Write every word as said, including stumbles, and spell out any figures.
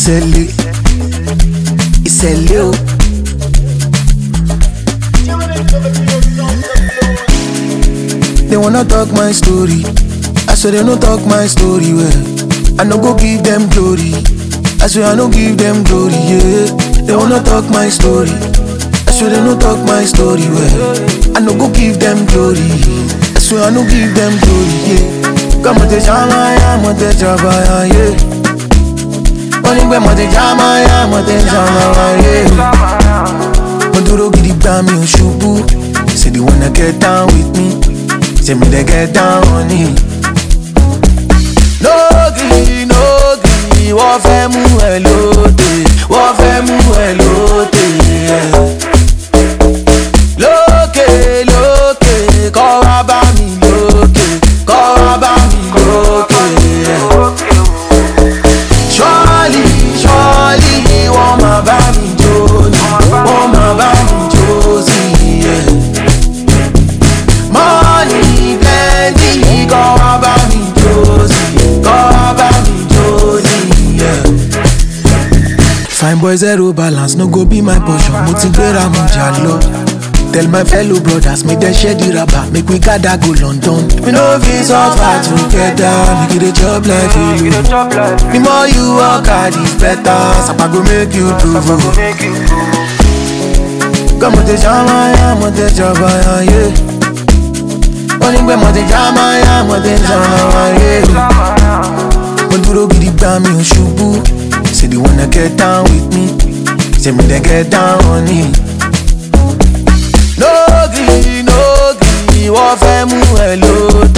Ìṣẹ̀lẹ̀, ìṣẹ̀lẹ̀ o. They wanna talk my story, I swear they no talk my story well. I no go give them glory, I swear I no give them glory, yeah. They wanna talk my story, I swear they no talk my story well. I no go give them glory, I swear I no give them glory, yeah. Come on, te chama ya, mo te chabaya, yeah. Only mo te chama ya, mo te chama, yeah. Mo duro gidi gba mi o ṣubú, say they wanna get down with me, say me they get down on it. No gree, no gree, wọ́n fẹ́ mú ẹ lóde, wọ́n fẹ́ mú ẹ lóde. Lókè, lókè, kọ́ wá bá mi lókè, kọ́ wá bá mi lókè. Surely, surely, wọ́n máa bá mi jó ni, wọ́n máa bá mi jó sí i. Money plenty, kọ́ wá bá mi jó sí i, kọ́ wá bá mi jó sí i. Fine boy zero balance, no go be my portion. Mo ti gbéra mo jà lọ. Tell my fellow brothers, make them share the rubber, make we gather go London. We no fit suffer together, make it a job like you. The more you work hard, it's better. Sapa go make you prove. Come on, te chama ya, mo te chabaya, yeah. Only when mo te chama ya, mo te chama, yeah. Mo duro gidi gba mi o ṣubú, say they wanna get down with me, say me they get down on it. No gree, no gree, wọ́n fẹ́ mú ẹ lóde.